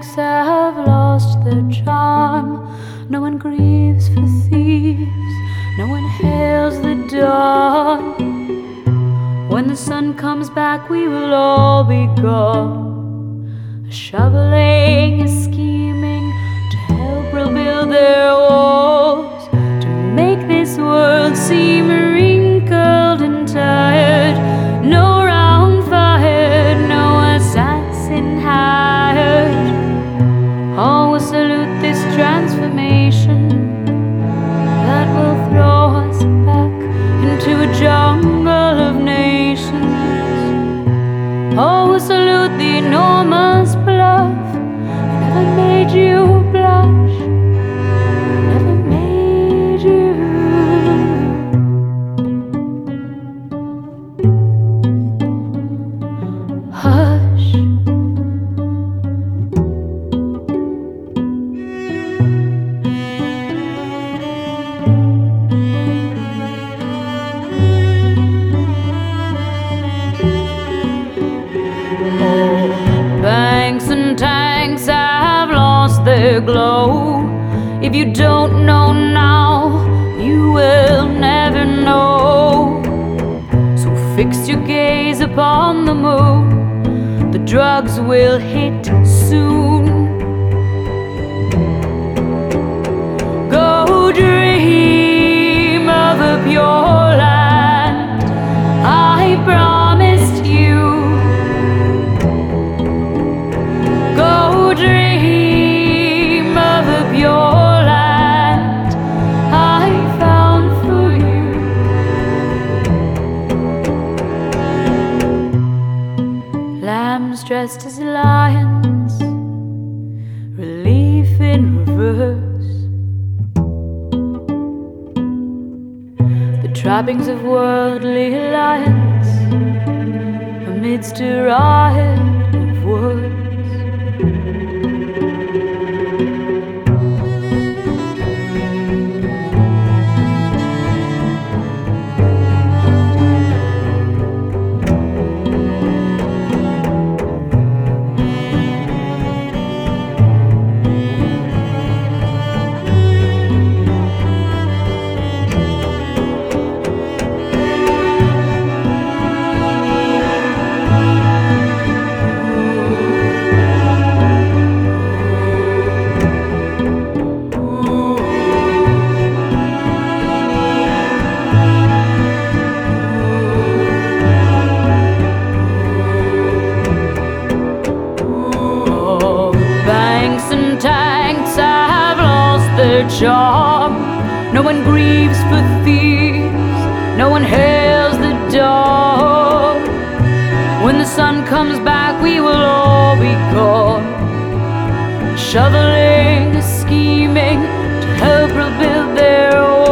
tanks have lost their charm. No one grieves for thieves, no one hails the dawn. When the sun comes back, we will all be gone. A shoveling, a scheming to help rebuild their walls, to make this world seem wrinkled and tired. No round fired, no assassin hired. All will salute this transformation that will throw us back into a jungle of nations. All will salute the enormous bluff. I never made you blush, never made you. Hush. Banks and tanks have lost their glow. If you don't know now, you will never know. So fix your gaze upon the moon. The drugs will hit soon. Go dream of a pure land, I promised you. Go dream of a pure land I found for you. Lambs dressed as lions, relief in reverse. The trappings of worldly alliance amidst a riot of words. Tanks have lost their charm. No one grieves for thieves, no one hails the dawn. When the sun comes back, we will all be gone. Shoveling, scheming to help rebuild their